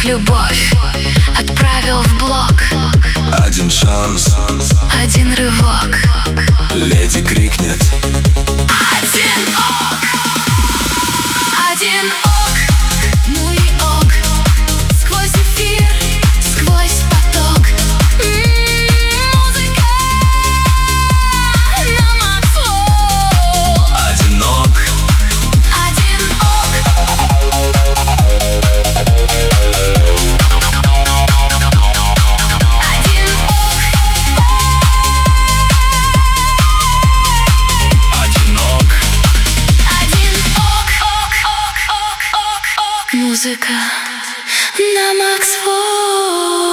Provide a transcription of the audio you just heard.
любовь отправил в блок. Один шанс, один рывок, леди крикнет. один ок, один ок, ну и ок. Сквозь эфир, сквозь поток. Музыка на Максвелл. Один ок, Один ок. Один ок. один ок. Один ок, ок, ок, ок, ок, ок. Музыка на Максвелл.